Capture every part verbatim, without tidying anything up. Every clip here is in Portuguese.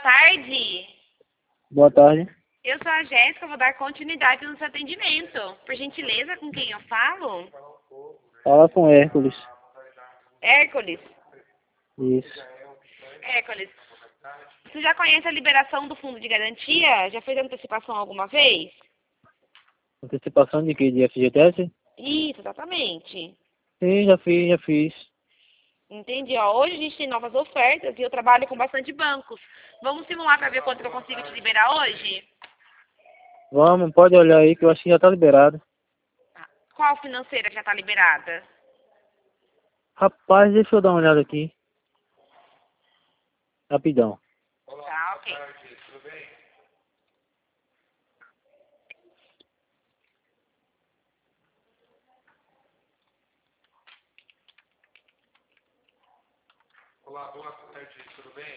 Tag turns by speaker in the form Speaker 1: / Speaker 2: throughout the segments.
Speaker 1: tarde.
Speaker 2: Boa tarde.
Speaker 1: Eu sou a Jéssica, vou dar continuidade no seu atendimento. Por gentileza, com quem eu falo?
Speaker 2: Fala com Hércules.
Speaker 1: Hércules.
Speaker 2: Isso.
Speaker 1: Hércules, você já conhece a liberação do fundo de garantia? Já fez antecipação alguma vez?
Speaker 2: Antecipação de quê? De F G T S?
Speaker 1: Isso, exatamente.
Speaker 2: Sim, já fiz, já fiz.
Speaker 1: Entendi. Ó, hoje a gente tem novas ofertas e eu trabalho com bastante bancos. Vamos simular para ver quanto que eu consigo te liberar hoje?
Speaker 2: Vamos, pode olhar aí que eu acho que já tá liberado.
Speaker 1: Ah, qual financeira já está liberada?
Speaker 2: Rapaz, deixa eu dar uma olhada aqui. Rapidão.
Speaker 1: Tá, ok.
Speaker 3: Olá, boa tarde, tudo bem?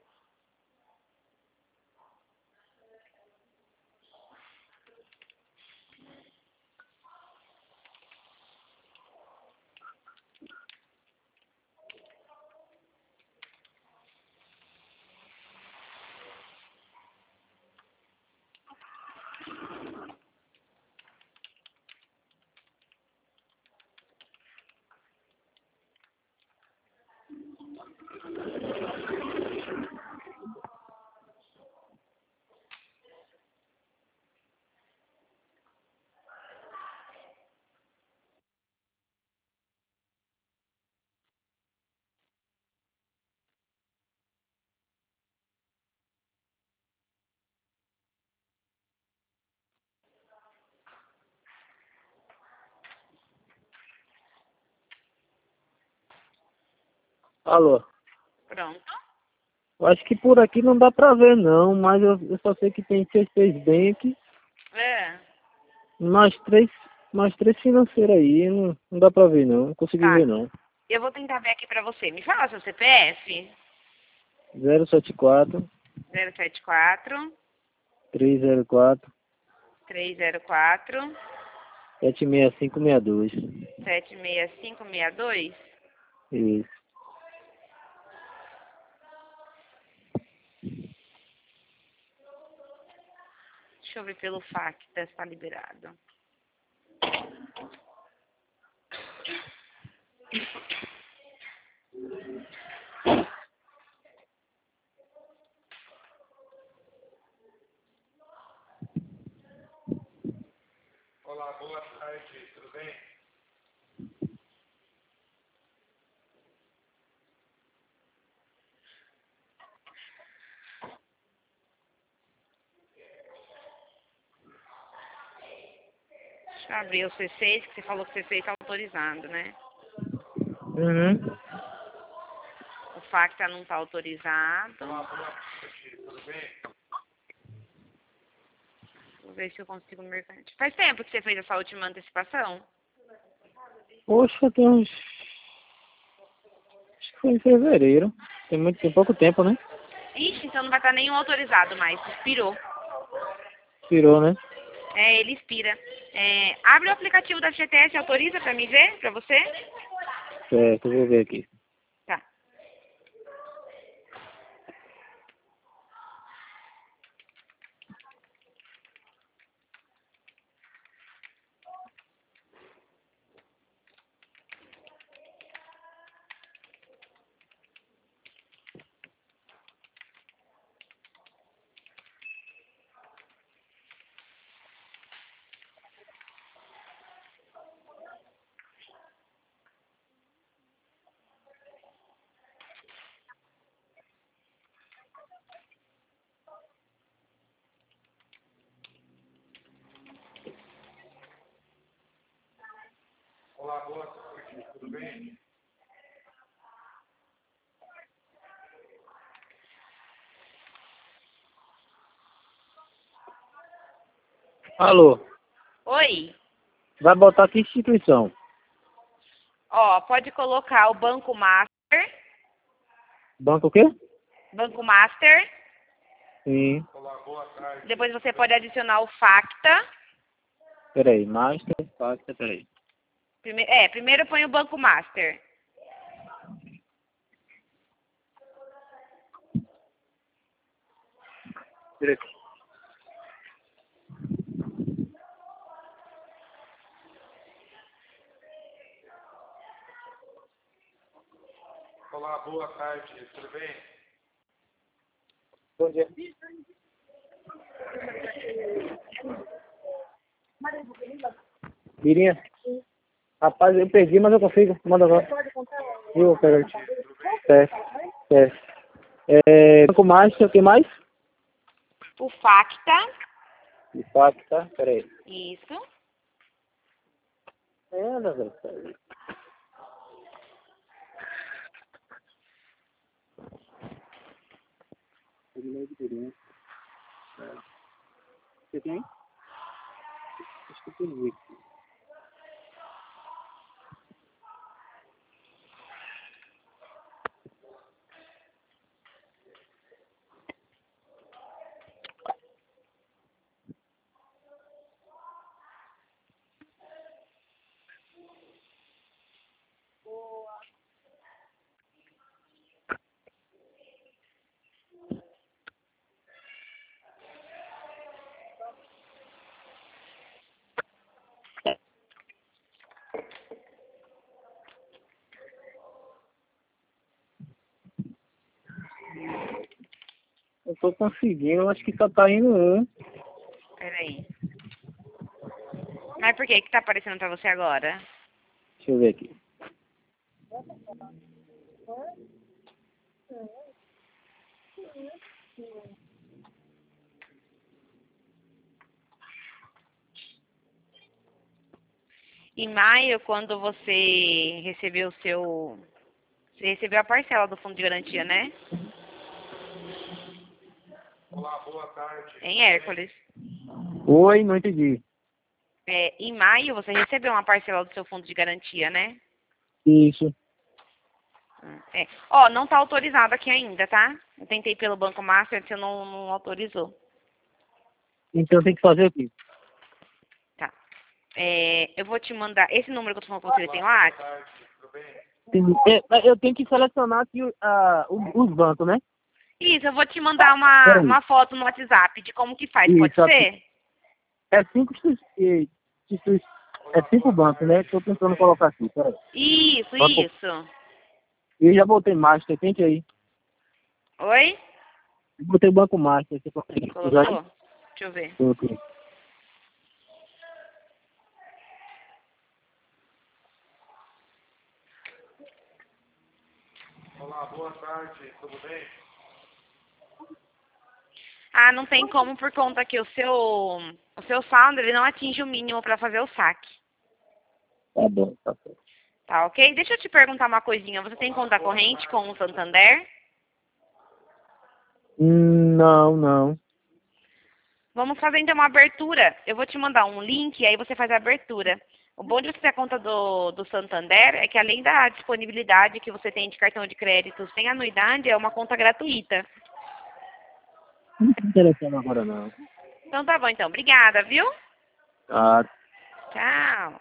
Speaker 2: Alô.
Speaker 1: Pronto.
Speaker 2: Eu acho que por aqui não dá pra ver não, mas eu, eu só sei que tem C seis Bank,
Speaker 1: É.
Speaker 2: mais três, mais três financeiras aí, não, não dá pra ver não, não consegui
Speaker 1: Tá.
Speaker 2: ver não.
Speaker 1: Eu vou tentar ver aqui para você. Me fala seu C P F.
Speaker 2: zero sete quatro,
Speaker 1: zero sete quatro,
Speaker 2: três zero quatro,
Speaker 1: três zero quatro,
Speaker 2: sete seis cinco seis dois.
Speaker 1: sete seis cinco seis dois.
Speaker 2: Isso.
Speaker 1: Deixa eu ver pelo Facta se está liberado.
Speaker 3: Olá, boa tarde, tudo bem?
Speaker 1: Deixa eu abrir o C seis, que você falou que o C seis está autorizado, né?
Speaker 2: Uhum.
Speaker 1: O Facta não está autorizado.
Speaker 3: Olá, boa tarde, tudo bem?
Speaker 1: Vou ver se eu consigo no mercante. Faz tempo que você fez essa última antecipação?
Speaker 2: Poxa, tem uns... Acho que foi em fevereiro. Tem muito, tem pouco tempo, né?
Speaker 1: Ixi, então não vai estar nenhum autorizado mais. Expirou.
Speaker 2: Expirou, né?
Speaker 1: É, ele expira. É, abre o aplicativo da F G T S e autoriza para me ver, para você?
Speaker 2: Certo, eu vou ver aqui.
Speaker 1: Tá.
Speaker 3: Olá, boa tarde, tudo bem?
Speaker 2: Alô,
Speaker 1: Oi.
Speaker 2: vai botar que instituição?
Speaker 1: Ó, pode colocar o Banco Master.
Speaker 2: Banco o quê?
Speaker 1: Banco Master.
Speaker 2: Sim.
Speaker 3: Olá, boa tarde.
Speaker 1: Depois você pode adicionar o Facta.
Speaker 2: Peraí, Master, Facta, peraí.
Speaker 1: Prime é, primeiro põe o Banco Master.
Speaker 2: Direito.
Speaker 3: Olá, boa tarde, tudo bem?
Speaker 2: Bom dia. Mirinha? Rapaz, eu perdi, mas eu consigo. Manda agora. Eu pego. Certo, certo. É, Banco Master, o que mais?
Speaker 1: O Facta.
Speaker 2: De fato, tá? Pera aí.
Speaker 1: Isso.
Speaker 2: É, anda, velho. Pera aí. Você tem? Acho que eu tenho aqui. Eu tô conseguindo, acho que só tá indo um.
Speaker 1: Peraí. Mas por que que tá aparecendo pra você agora?
Speaker 2: Deixa eu ver aqui.
Speaker 1: Em maio, quando você recebeu o seu... Você recebeu a parcela do fundo de garantia, né?
Speaker 3: Olá, boa tarde.
Speaker 1: Em Hércules.
Speaker 2: Oi, não entendi.
Speaker 1: É, em maio, você recebeu uma parcela do seu fundo de garantia, né?
Speaker 2: Isso.
Speaker 1: Hum, É. Ó, não tá autorizado aqui ainda, tá? Eu tentei pelo Banco Master, você não, não autorizou.
Speaker 2: Então tem que fazer o quê?
Speaker 1: Tá. É, eu vou te mandar... Esse número que eu tô falando com você, ele tem
Speaker 3: Boa
Speaker 1: lá?
Speaker 3: tarde, tudo bem?
Speaker 2: Tem- é, eu tenho que selecionar aqui ah, os os bancos, né?
Speaker 1: Isso, eu vou te mandar uma,
Speaker 2: Peraí.
Speaker 1: uma foto no WhatsApp de como que faz, pode
Speaker 2: Isso, aqui.
Speaker 1: ser?
Speaker 2: É cinco, institui- eh, institui- é cinco bancos, né? Estou tentando colocar aqui, peraí.
Speaker 1: Isso,
Speaker 2: Banco-
Speaker 1: isso.
Speaker 2: Eu já botei Master, tente aí.
Speaker 1: Oi?
Speaker 2: Eu botei Banco Master, você consegue usar aí?
Speaker 1: Colocou? Deixa eu ver.
Speaker 2: Ok.
Speaker 3: Olá, boa tarde, tudo bem?
Speaker 1: Ah, não tem como por conta que o seu, o seu saldo ele não atinge o mínimo para fazer o saque.
Speaker 2: Tá bom, tá certo.
Speaker 1: Tá ok? Deixa eu te perguntar uma coisinha. Você tem conta corrente com o Santander?
Speaker 2: Hum, Não, não.
Speaker 1: Vamos fazer então uma abertura. Eu vou te mandar um link e aí você faz a abertura. O bom de você ter a conta do, do Santander é que além da disponibilidade que você tem de cartão de crédito sem anuidade, é uma conta gratuita.
Speaker 2: Não tá interessando agora, não.
Speaker 1: Então tá bom então. Obrigada, viu?
Speaker 2: Ah,
Speaker 1: Tchau.